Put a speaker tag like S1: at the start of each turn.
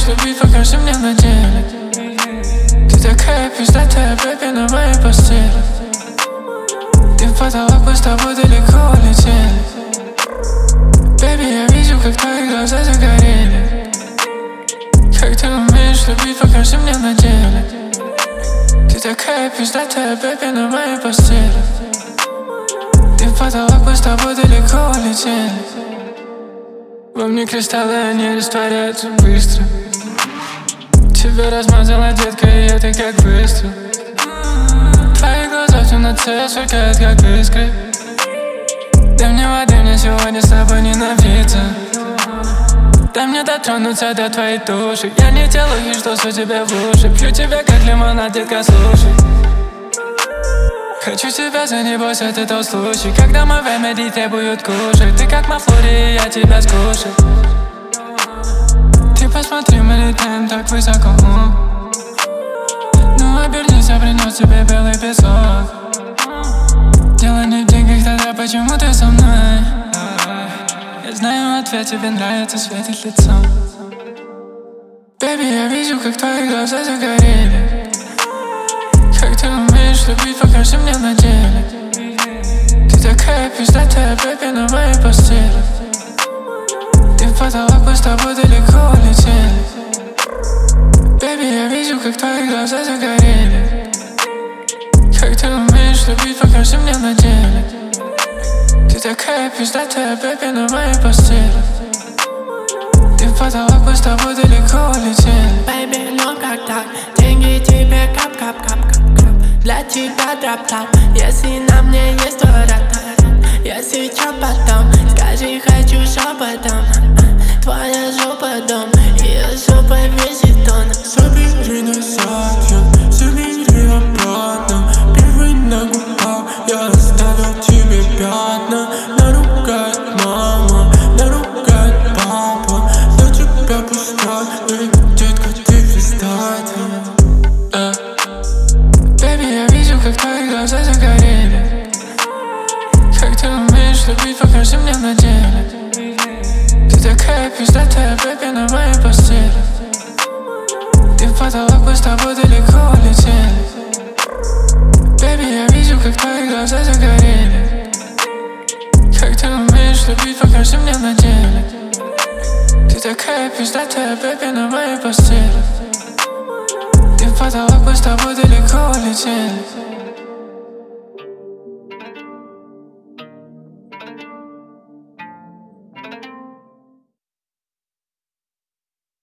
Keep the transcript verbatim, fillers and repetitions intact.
S1: любить, покажи мне на деле. Ты такая пиздатая, бэби, на моей постели. Ты в потолок, мы с тобой далеко улетели. Бэби, я вижу, как твои глаза загорели. Как ты умеешь любить, покажи мне на деле. Ты такая пиздатая, бэби, на моей постели. Ты в потолок, мы с тобой далеко улетели. Во мне кристаллы, они растворяются быстро. Тебя размазала, детка, и это как выстрел. Твои глаза в темноте сверкают, как искры. Дай мне воды, мне сегодня с тобой не напиться. Дай мне дотронуться до твоей души. Я не делаю вид, что су тебя в уши. Пью тебя как лимонад, детка, слушай. Хочу тебя за небось, это тот случай, когда мой ремеди требует кушать. Ты как Мафлори, я тебя скушаю. Ты посмотри, мы летаем так высоко. Ну обернись, я принес тебе белый песок. Дело не в деньгах, тогда почему ты со мной? Я знаю ответ, тебе нравится светить лицом. Бэби, я вижу, как твои глаза загорели. Как ты умеешь любить, покажи мне на деле. Ты такая пиздатая, бэби, на моей постели. Ты в потолок, мы с тобой далеко улетели. Бэби, я вижу, как твои глаза загорели. Как ты умеешь любить, покажи мне на деле. Ты такая пиздатая, бэби, на моей постели. Ты в потолок, мы с тобой далеко улетели.
S2: Baby, ну как так? Деньги тебе кап-кап-кап-кап. Для тебя дроп-топ. Если на мне есть твой рот, если чё потом, скажи, хочу шепотом. Твоя жопа дом, ее жопа весит тонн.
S3: Забери назад, я забери обратно. Первый на губах, я оставил тебе пятна. Наругает мама, наругает папа. За тебя пускай, эй, детка, ты пиздатая.
S1: Бэби, я вижу, как твои глаза загорели. Как ты умеешь любить, покажи мне на деле. Ты такая пиздатая, бэби, на моей постели. Ты в потолок, мы с тобой далеко улетели. Бэби, я вижу, как твои глаза загорели. Как ты умеешь любить, покажи мне на деле. Ты такая пиздатая, бэби, на моей постели. Ты в потолок, мы с тобой далеко улетели.